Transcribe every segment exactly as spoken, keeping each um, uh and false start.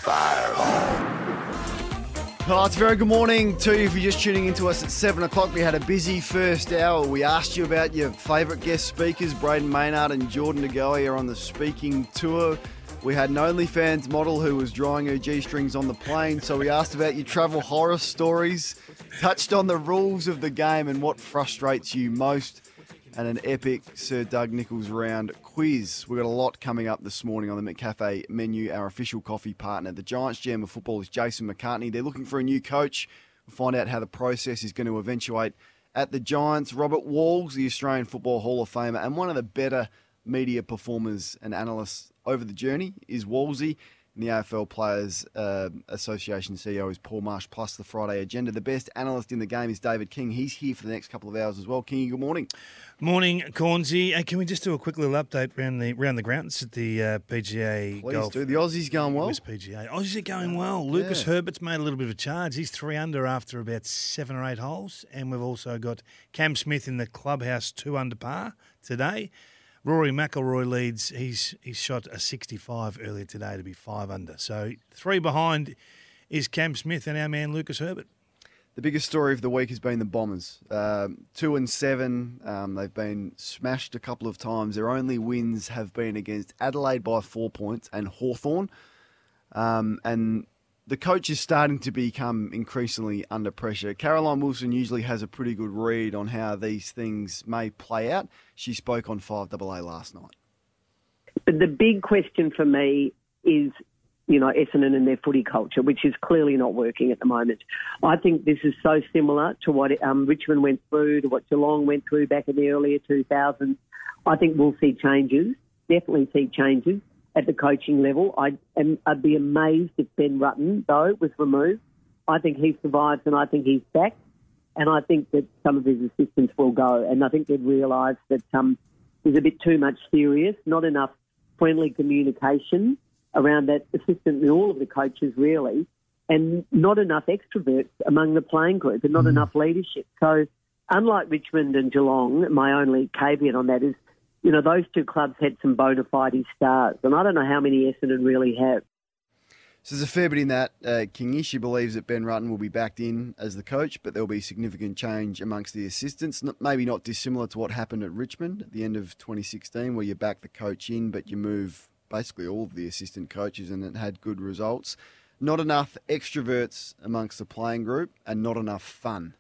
Fireball. Well, it's a very good morning to you if you're just tuning into us at seven o'clock. We had a busy first hour. We asked you about your favourite guest speakers. Braden Maynard and Jordan De Goey are on the speaking tour. We had an OnlyFans model who was drying her G-strings on the plane, so we asked about your travel horror stories, touched on the rules of the game and what frustrates you most, and an epic Sir Doug Nicholls round quiz. We've got a lot coming up this morning on the McCafe menu. Our official coffee partner, the Giants G M of football, is Jason McCartney. They're looking for a new coach. We'll find out how the process is going to eventuate at the Giants. Robert Walls, the Australian Football Hall of Famer and one of the better media performers and analysts over the journey, is Wallsy. And the A F L Players uh, Association C E O is Paul Marsh, plus the Friday agenda. The best analyst in the game is David King. He's here for the next couple of hours as well. Kingy, good morning. Morning, Cornsey. Hey, can we just do a quick little update around the around the grounds at the uh, P G A Please Golf? do. The Aussies going well. West P G A. Aussies are going well. Lucas Yeah. Herbert's made a little bit of a charge. He's three under after about seven or eight holes. And we've also got Cam Smith in the clubhouse two under par today. Rory McIlroy leads. He's he's shot a sixty-five earlier today to be five under. So three behind is Cam Smith and our man Lucas Herbert. The biggest story of the week has been the Bombers. Um, two and seven. Um, they've been smashed a couple of times. Their only wins have been against Adelaide by four points and Hawthorn. Um, and the coach is starting to become increasingly under pressure. Caroline Wilson usually has a pretty good read on how these things may play out. She spoke on five A A last night. But the big question for me is, you know, Essendon and their footy culture, which is clearly not working at the moment. I think this is so similar to what um, Richmond went through, to what Geelong went through back in the earlier two thousands. I think we'll see changes, definitely see changes at the coaching level. I'd, and I'd be amazed if Ben Rutten, though, was removed. I think he survives and I think he's back. And I think that some of his assistants will go. And I think they've realised that um, there's a bit too much serious, not enough friendly communication around that assistant and all of the coaches, really, and not enough extroverts among the playing group and not mm. enough leadership. So unlike Richmond and Geelong, my only caveat on that is, you know, those two clubs had some bona fide stars, and I don't know how many Essendon really have. So there's a fair bit in that, uh, Kingy. She believes that Ben Rutten will be backed in as the coach, but there'll be significant change amongst the assistants. Not, maybe not dissimilar to what happened at Richmond at the end of twenty sixteen, where you back the coach in, but you move basically all of the assistant coaches, and it had good results. Not enough extroverts amongst the playing group, and not enough fun.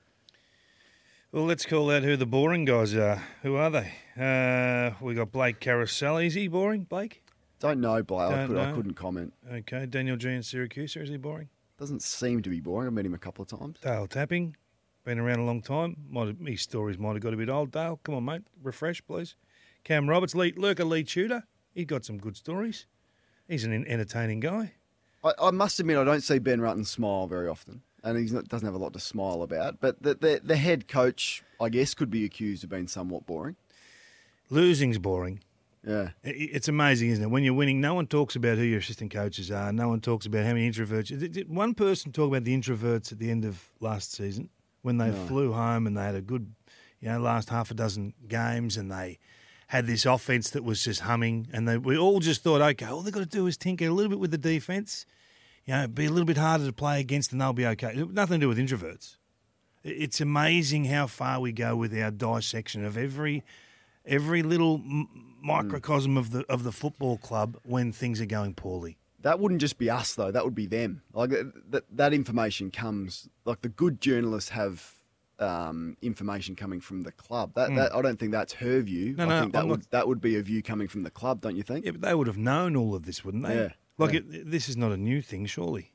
Well, let's call out who the boring guys are. Who are they? Uh, we got Blake Carousel. Is he boring, Blake? Don't know, Blake. I, Don't could, know. I couldn't comment. Okay. Daniel G in Syracuse. Is he boring? Doesn't seem to be boring. I've met him a couple of times. Dale Tapping. Been around a long time. Might have, his stories might have got a bit old. Dale, come on, mate. Refresh, please. Cam Roberts. Lee, Lurker Lee Tudor. He got some good stories. He's an entertaining guy. I, I must admit, I don't see Ben Rutten smile very often. And he doesn't have a lot to smile about. But the, the the head coach, I guess, could be accused of being somewhat boring. Losing's boring. Yeah. It's amazing, isn't it? When you're winning, no one talks about who your assistant coaches are. No one talks about how many introverts. Did one person talk about the introverts at the end of last season when they No. flew home and they had a good, you know, last half a dozen games and they had this offense that was just humming and they we all just thought, okay, all they've got to do is tinker a little bit with the defence. You know, be a little bit harder to play against and they'll be okay. Nothing to do with introverts. It's amazing how far we go with our dissection of every every little m- microcosm mm. of the of the football club when things are going poorly. That wouldn't just be us, though. That would be them. Like that, that information comes. Like the good journalists have um, information coming from the club. That, mm. that I don't think that's her view. No, I no, think that I'm would not... that would be a view coming from the club, don't you think? Yeah, but they would have known all of this, wouldn't they? Yeah. Like, yeah. It, this is not a new thing, surely.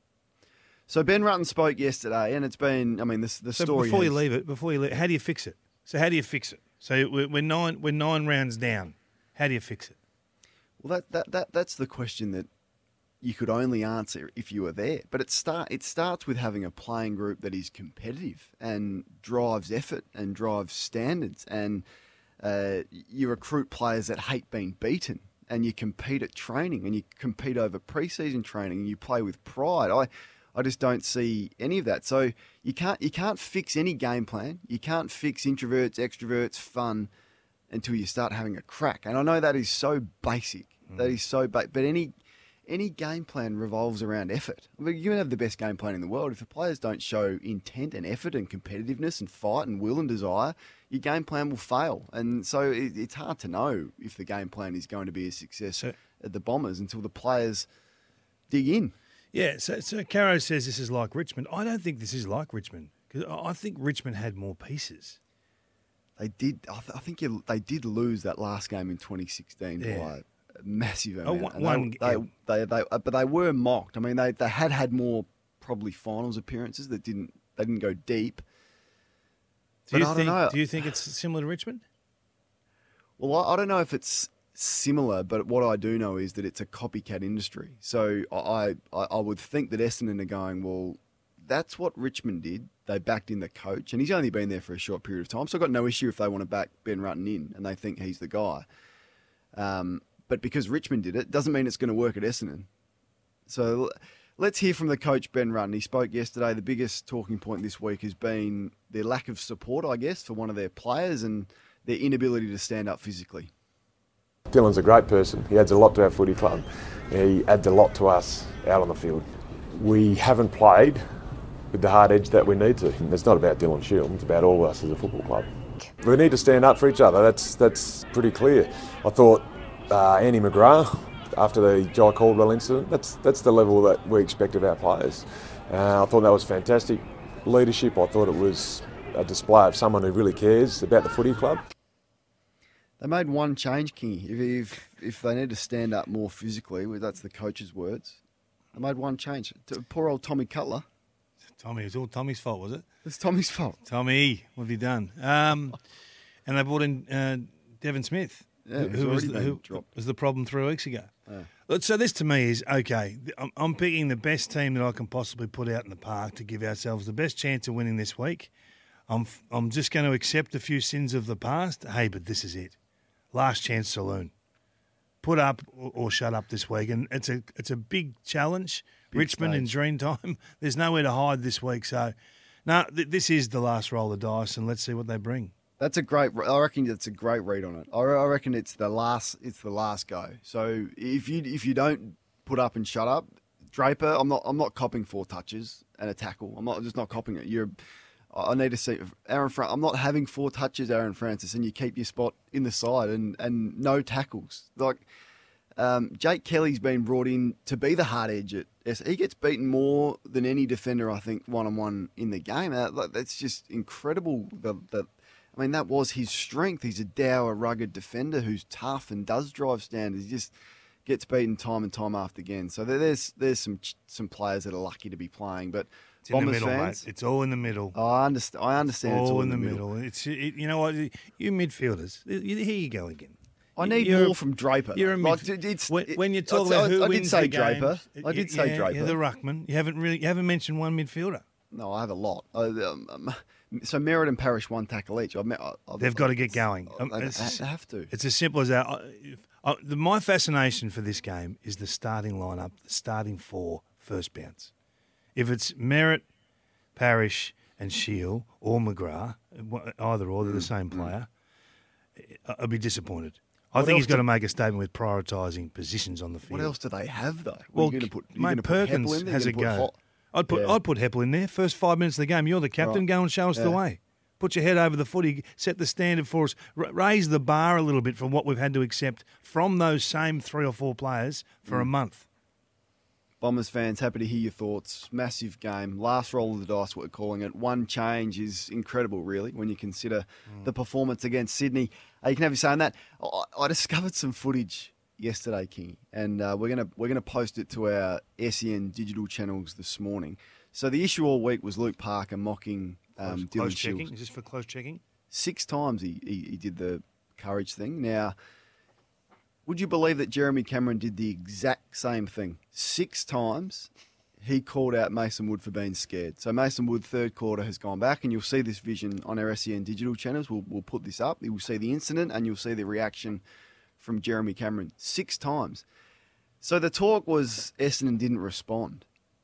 So Ben Rutten spoke yesterday, and it's been, I mean, this the so story. Before has... you leave it, before you leave, how do you fix it? So how do you fix it? So we're, we're nine, we're nine rounds down. How do you fix it? Well, that, that, that that's the question that you could only answer if you were there. But it start it starts with having a playing group that is competitive and drives effort and drives standards, and uh, you recruit players that hate being beaten. And you compete at training, and you compete over pre-season training, and you play with pride. I, I just don't see any of that. So you can't you can't fix any game plan. You can't fix introverts, extroverts, fun until you start having a crack. And I know that is so basic. Mm. That is so ba- but any any game plan revolves around effort. I mean, you can have the best game plan in the world. If the players don't show intent and effort and competitiveness and fight and will and desire, your game plan will fail. And so it, it's hard to know if the game plan is going to be a success So- at the Bombers until the players dig in. Yeah, so, so Caro says this is like Richmond. I don't think this is like Richmond because I think Richmond had more pieces. They did. I, th- I think you, they did lose that last game in twenty sixteen Yeah. by a massive Oh, amount. one- And one- they, yeah. they, they, they, uh, but they were mocked. I mean, they, they had had more probably finals appearances that didn't they didn't go deep. Do you But I don't think? know. Do you think it's similar to Richmond? Well, I, I don't know if it's similar, but what I do know is that it's a copycat industry. So I, I, I would think that Essendon are going, well, that's what Richmond did. They backed in the coach, and he's only been there for a short period of time. So I've got no issue if they want to back Ben Rutten in and they think he's the guy. Um, but because Richmond did it, doesn't mean it's going to work at Essendon. So let's hear from the coach, Ben Rutten. He spoke yesterday. The biggest talking point this week has been their lack of support, I guess, for one of their players and their inability to stand up physically. Dylan's a great person. He adds a lot to our footy club. He adds a lot to us out on the field. We haven't played with the hard edge that we need to. It's not about Dylan Shield, it's about all of us as a football club. We need to stand up for each other, that's that's pretty clear. I thought uh, Andy McGrath, after the Jai Caldwell incident, that's that's the level that we expect of our players. Uh, I thought that was fantastic leadership. I thought it was a display of someone who really cares about the footy club. They made one change, Kingy. If, if if they need to stand up more physically, well, that's the coach's words. They made one change. To poor old Tommy Cutler. Tommy, it was all Tommy's fault, was it? It's Tommy's fault. Tommy, what have you done? Um, and they brought in uh, Devon Smith, Yeah, who, he's who was already the, been who dropped. was the problem three weeks ago. Look, so this to me is okay. I'm, I'm picking the best team that I can possibly put out in the park to give ourselves the best chance of winning this week. I'm f- I'm just going to accept a few sins of the past. Hey, but this is it. Last chance saloon. Put up or, or shut up this week, and it's a it's a big challenge. Big Richmond stage. in dream time. There's nowhere to hide this week, so no, th- this is the last roll of dice, and let's see what they bring. That's a great. I reckon that's a great read on it. I I reckon it's the last. It's the last go. So if you if you don't put up and shut up, Draper, I'm not. I'm not copping four touches and a tackle. I'm not I'm just not copping it. You're. I need to see Aaron. Fra- I'm not having four touches, Aaron Francis, and you keep your spot in the side and, and no tackles. Like um, Jake Kelly's been brought in to be the hard edge at. Yes, he gets beaten more than any defender, I think, one on one in the game. That, like, that's just incredible. The, the, I mean, that was his strength. He's a dour, rugged defender who's tough and does drive standards. He just gets beaten time and time after again. So there- there's there's some some players that are lucky to be playing, but. It's in the Bombers middle, fans, mate. It's all in the middle. Oh, I understand. I understand. all, it's all in the middle. It's it, you know what? You midfielders. Here you go again. I need You're- more from Draper. You're a Like, midf- it- it's, when, it- when you talk I- about who I, I wins did say the Draper. games, I did say yeah, Draper. Yeah, the ruckman. You haven't really. You haven't mentioned one midfielder. No, I have a lot. I, um, um, so Merritt and Parrish one tackle each. I've met, I, I've, They've got to get going. I, Um, they it's- they have to. It's as simple as that. I- if- I- the, my fascination for this game is the starting lineup, the starting four first bounce. If it's Merritt, Parrish, and Shield or McGrath, either or, they're the same player, I'd be disappointed. I What think else he's got do- to make a statement with prioritising positions on the field. What else do they have though? Well, you're going to put, you're mate, gonna put Heppel Perkins in there, has a you're gonna go. put Hot- I'd put Yeah. I'd put Heppel in there. First five minutes of the game, you're the captain. Right. Go and show us the Yeah. way. Put your head over the footy. Set the standard for us. R- raise the bar a little bit from what we've had to accept from those same three or four players for a Mm. month. Bombers fans, happy to hear your thoughts. Massive game. Last roll of the dice, what we're calling it. One change is incredible, really, when you consider the performance against Sydney. Uh, you can have you saying that. I, I discovered some footage yesterday, King, and uh, we're gonna we're gonna post it to our S E N digital channels this morning. So the issue all week was Luke Parker mocking um, Close, close Dylan checking. Shields. Is this for close checking? Six times he, he, he did the courage thing. Now, would you believe that Jeremy Cameron did the exact same thing? Six times he called out Mason Wood for being scared. So Mason Wood, third quarter, has gone back, and you'll see this vision on our S E N digital channels. We'll, we'll put this up. You'll see the incident, and you'll see the reaction from Jeremy Cameron. Six times. So the talk was Essendon didn't respond.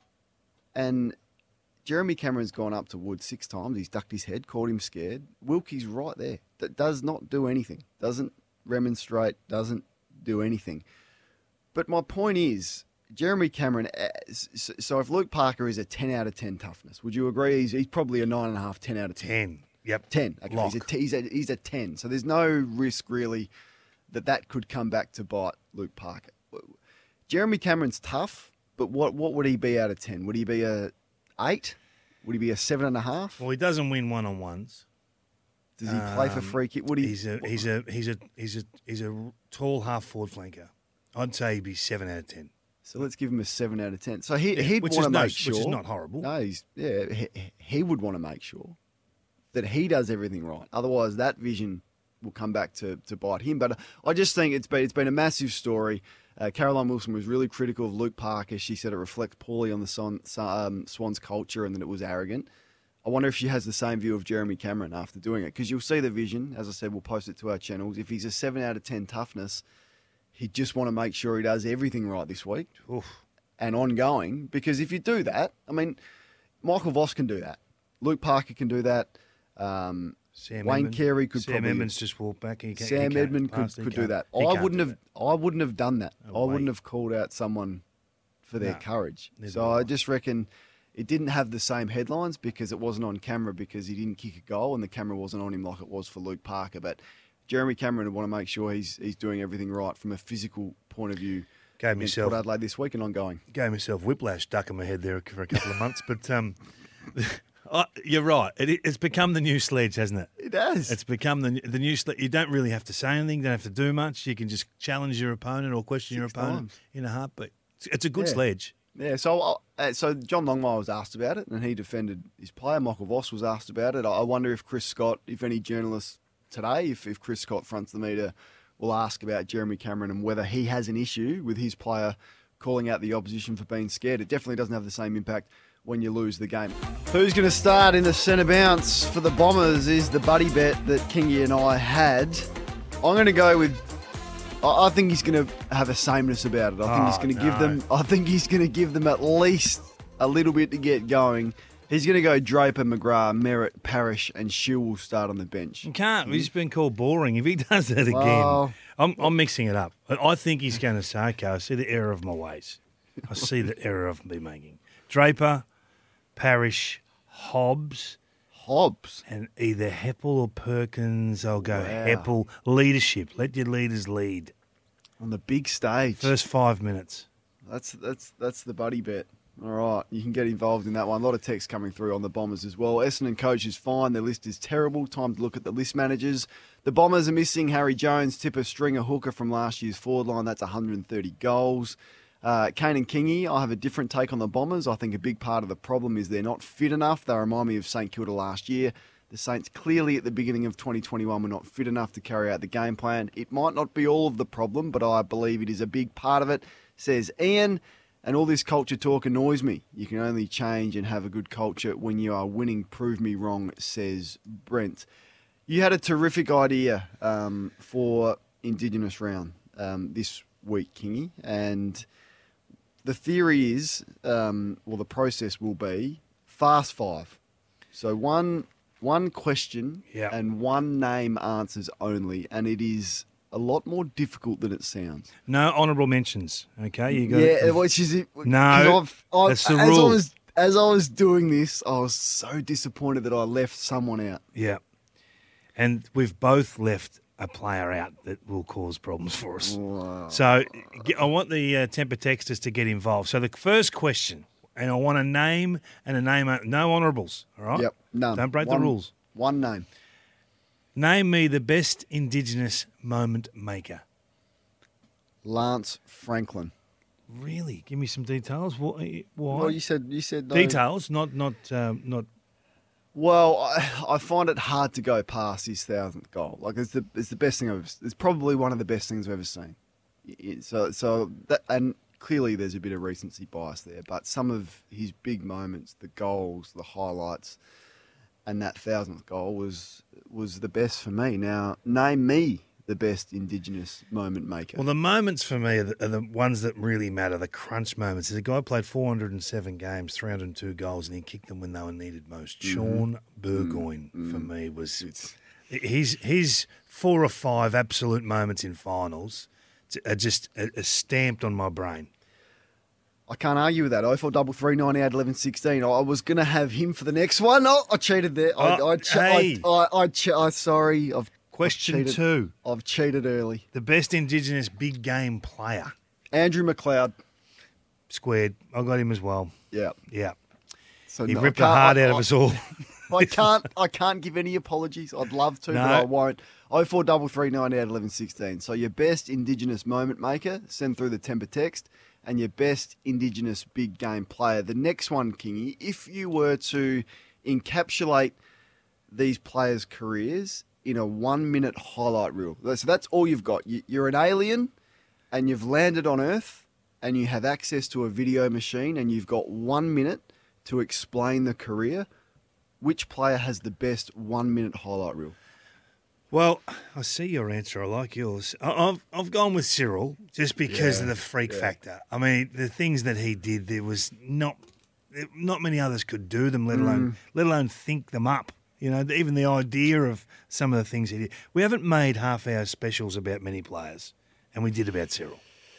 And Jeremy Cameron's gone up to Wood six times. He's ducked his head, called him scared. Wilkie's right there. That does not do anything. Doesn't remonstrate. Doesn't do anything. But my point is, Jeremy Cameron, uh, so so if Luke Parker is a ten out of ten toughness, would you agree he's, he's probably a nine point five, ten out of ten? ten. Yep. ten. Okay, Lock. he's a, t- he's, a, he's a ten. So there's no risk really that that could come back to bite Luke Parker. Jeremy Cameron's tough, but what, what would he be out of ten? Would he be a eight? Would he be a seven and a half? Well, he doesn't win one-on-ones. Does he play for Um, free kick? Would he? He's a he's a he's a he's a he's a tall half forward flanker. I'd say he'd be seven out of ten. So let's give him a seven out of ten. So he he'd which want is to no, make sure, which is not horrible. No, he's yeah. He, he would want to make sure that he does everything right. Otherwise, that vision will come back to, to bite him. But I just think it's been it's been a massive story. Uh, Caroline Wilson was really critical of Luke Parker. She said it reflects poorly on the Swan, um, Swans culture and that it was arrogant. I wonder if she has the same view of Jeremy Cameron after doing it, because you'll see the vision. As I said, we'll post it to our channels. If he's a seven out of ten toughness, he'd just want to make sure he does everything right this week Oof. and ongoing. Because if you do that, I mean, Michael Voss can do that. Luke Parker can do that. Um, Sam Wayne Edmund. Carey could Sam probably. Edmonds just walked back. He can't, Sam he can't Edmund could, pass, he could do can't- that. he I can't wouldn't do have. that. I wouldn't have done that. No I wouldn't way. have called out someone for their No, courage. neither So would I. I just reckon it didn't have the same headlines because it wasn't on camera because he didn't kick a goal and the camera wasn't on him like it was for Luke Parker. But Jeremy Cameron would want to make sure he's he's doing everything right from a physical point of view. Gave against myself Port Adelaide this week and ongoing. gave myself whiplash ducking my head there for a couple of months. But um, oh, you're right. It, it's become the new sledge, hasn't it? It does. It's become the the new sledge. You don't really have to say anything. You don't have to do much. You can just challenge your opponent or question your Six opponent times. in a heartbeat. It's, it's a good Yeah. sledge. Yeah, so uh, so John Longmire was asked about it, and he defended his player. Michael Voss was asked about it. I I wonder if Chris Scott, if any journalists today, if, if Chris Scott fronts the media, will ask about Jeremy Cameron and whether he has an issue with his player calling out the opposition for being scared. It definitely doesn't have the same impact when you lose the game. Who's going to start in the centre bounce for the Bombers is the buddy bet that Kingy and I had. I'm going to go with... I I think he's going to have a sameness about it. I think Oh, he's going to give no. them. I think he's going to give them at least a little bit to get going. He's going to go Draper, McGrath, Merritt, Parrish, and Shield will start on the bench. You can't. He's been called boring. If he does that again, Well- I'm, I'm mixing it up. I I think he's going to say, okay, I see the error of my ways. I see the error of me making. Draper, Parrish, Hobbs, Hobbs. and either Heppel or Perkins. I'll go Wow. Heppel. Leadership. Let your leaders lead. On the big stage. First five minutes. That's that's that's the buddy bet. All right, you can get involved in that one. A lot of text coming through on the Bombers as well. Essendon coach is fine. Their list is terrible. Time to look at the list managers. The Bombers are missing Harry Jones, Tipper, Stringer, Hooker from last year's forward line. That's one hundred thirty goals. Uh, Kane and Kingy, I have a different take on the Bombers. I think a big part of the problem is they're not fit enough. They remind me of St Kilda last year. The Saints clearly at the beginning of twenty twenty-one were not fit enough to carry out the game plan. It might not be all of the problem, but I believe it is a big part of it, says Ian. And all this culture talk annoys me. You can only change and have a good culture when you are winning. Prove me wrong, says Brent. You had a terrific idea um, for Indigenous Round um, this week, Kingy. And the theory is, um, well, the process will be fast five. So one one question Yeah. and one name answers only. And it is a lot more difficult than it sounds. No honourable mentions. Okay, you got Yeah, which is it? No, 'cause I've, I've, that's the as rule. I was, as I was doing this, I was so disappointed that I left someone out. Yeah. And we've both left a player out that will cause problems for us. Wow. So g- I want the uh, temper texters to get involved. So the first question, and I want a name and a name, no honourables, all right? Yep, none. Don't break One- the rules. One name. Name me the best Indigenous moment maker. Lance Franklin. Really? Give me some details. What? Why? Well, you said you said no. Details, not not um, not. Well, I, I find it hard to go past his thousandth goal. Like it's the it's the best thing I've. ever- It's probably one of the best things I've ever seen. It- So so that and clearly there's a bit of recency bias there, but some of his big moments, the goals, the highlights, and that thousandth goal was was the best for me. Now name me the best Indigenous moment maker. Well, the moments for me are the, are the ones that really matter. The crunch moments. There's a guy who played four hundred seven games, three hundred two goals, and he kicked them when they were needed most. Mm-hmm. Sean Burgoyne for me was his his four or five absolute moments in finals are just are, are stamped on my brain. I can't argue with that. oh four three three, ninety-eight, eleven, sixteen. I was going to have him for the next one. Oh, I cheated there. I, Oh, I, che- hey. I, I, I, che- I sorry. I've Question I've cheated. two. I've cheated early. The best Indigenous big game player. Andrew McLeod. Squared. I got him as well. Yeah. Yeah. So He no, I ripped the can't- heart I- out of I- us all. I can't. I can't give any apologies. I'd love to, No. but I won't. oh four three three, ninety-eight, eleven, sixteen. So your best Indigenous moment maker, send through the temper text, and your best Indigenous big game player. The next one, Kingy, if you were to encapsulate these players' careers in a one-minute highlight reel. So that's all you've got. You- You're an alien, and you've landed on Earth, and you have access to a video machine, and you've got one minute to explain the career. Which player has the best one-minute highlight reel? Well, I see your answer. I like yours. I- I've I've gone with Cyril just because Yeah, of the freak yeah. factor. I mean, the things that he did, there was not not many others could do them, let alone let alone think them up. You know, even the idea of some of the things he did. We haven't made half-hour specials about many players, and we did about Cyril.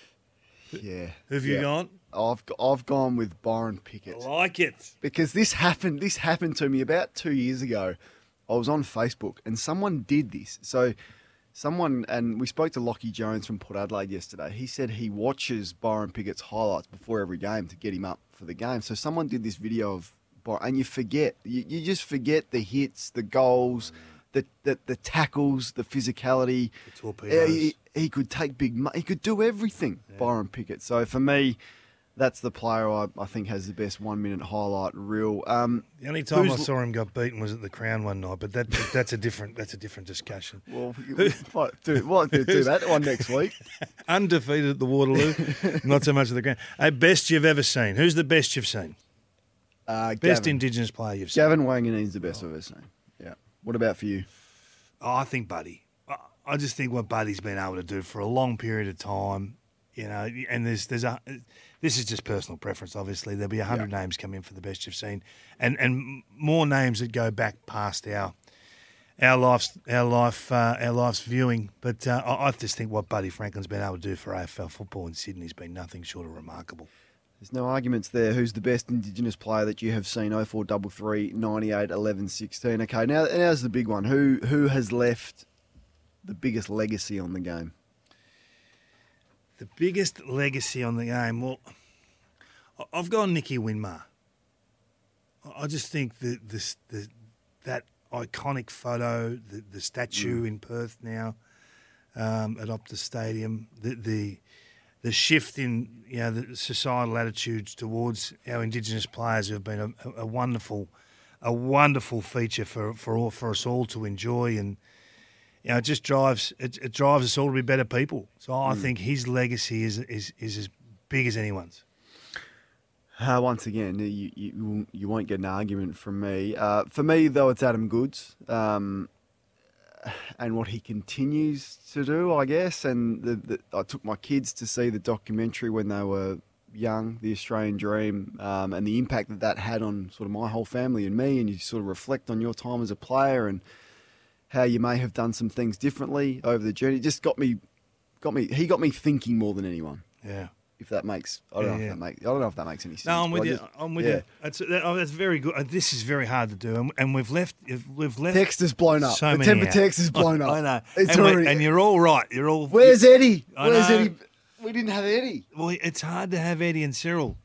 Yeah. Who have you yeah. gone? I've g- I've gone with Byron Pickett I like it. because this happened. This happened to me about two years ago. I was on Facebook and someone did this. So, someone and we spoke to Lockie Jones from Port Adelaide yesterday. He said he watches Byron Pickett's highlights before every game to get him up for the game. So, someone did this video of Byron, and you forget. You, you just forget the hits, the goals, the the, the tackles, the physicality. The torpedoes. He, he could take big. mu- He could do everything. Byron Pickett. So for me, that's the player I, I think has the best one minute highlight reel. Um, The only time I who's- saw him got beaten was at the Crown one night, but that that's a different that's a different discussion. well, what, do, what, do, do that one next week. Undefeated at the Waterloo, not so much at the Crown. Hey, best you've ever seen. Who's the best you've seen? Uh, Best Gavin, Indigenous player you've seen. Gavin Wanganeen's the best I've ever seen. Yeah. What about for you? Oh, I think Buddy. I- I just think what Buddy's been able to do for a long period of time, you know, and there's there's a this is just personal preference. Obviously, there'll be a hundred names come in for the best you've seen, and and more names that go back past our our life's our life uh, our life's viewing. But uh, I, I just think what Buddy Franklin's been able to do for A F L football in Sydney has been nothing short of remarkable. There's no arguments there. Who's the best Indigenous player that you have seen? oh four three three, ninety-eight, eleven, sixteen. Okay, now now's the big one. Who who has left the biggest legacy on the game? The biggest legacy on the game. Well, I- I've gone Nicky Winmar. I I just think that this the that iconic photo, the, the statue in Perth now um, at Optus Stadium, the the the shift in you know the societal attitudes towards our Indigenous players have been a, a wonderful a wonderful feature for for all, for us all to enjoy, and you know it just drives it, it drives us all to be better people. So I think his legacy is is is as big as anyone's. Uh, once again, you, you you won't get an argument from me. Uh, for me, though, it's Adam Goods um, and what he continues to do, I guess. And the, the, I took my kids to see the documentary when they were young, The Australian Dream, um, and the impact that that had on sort of my whole family and me. And you sort of reflect on your time as a player and how you may have done some things differently over the journey. It just got me, got me. He got me thinking more than anyone. Yeah. If that makes, I don't Yeah, know yeah. if that makes, I don't know if that makes any sense. No, I'm but with I you. just- I'm with yeah. you. That's that, oh, that's very good. Uh, This is very hard to do, and, and we've left. We've left. Text is blown up. So the many temper out. text is blown up. I know. It's and, we're- already, and you're all right. You're all. where's Eddie? I Where's know. Eddie? We didn't have Eddie. Well, it's hard to have Eddie and Cyril,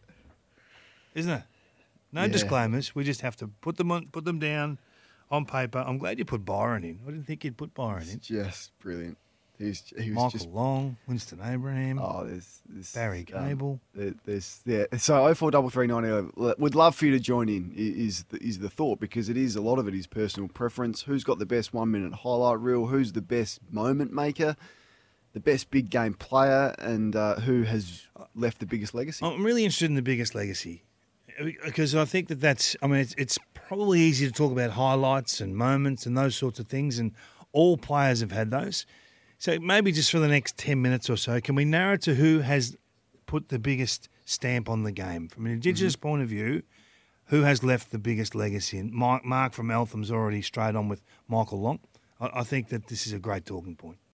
isn't it? No Yeah. disclaimers. We just have to put them on, put them down on paper. I'm glad you put Byron in. I didn't think you'd put Byron in. Just brilliant. He was, he was Michael just. Long, Winston Abraham, Oh, there's, there's Barry um, Cable. there- there's yeah. So oh four three three ninety. Would love for you to join in. i- Is the, is the thought because it is a lot of it is personal preference. Who's got the best one minute highlight reel? Who's the best moment maker? The best big game player, and uh, who has left the biggest legacy? I'm really interested in the biggest legacy because I think that that's. I mean, it's, it's probably easy to talk about highlights and moments and those sorts of things, and all players have had those. So maybe just for the next ten minutes or so, can we narrow to who has put the biggest stamp on the game from an Indigenous Mm-hmm. point of view? Who has left the biggest legacy? And Mark, Mark from Eltham's already straight on with Michael Long. I, I think that this is a great talking point.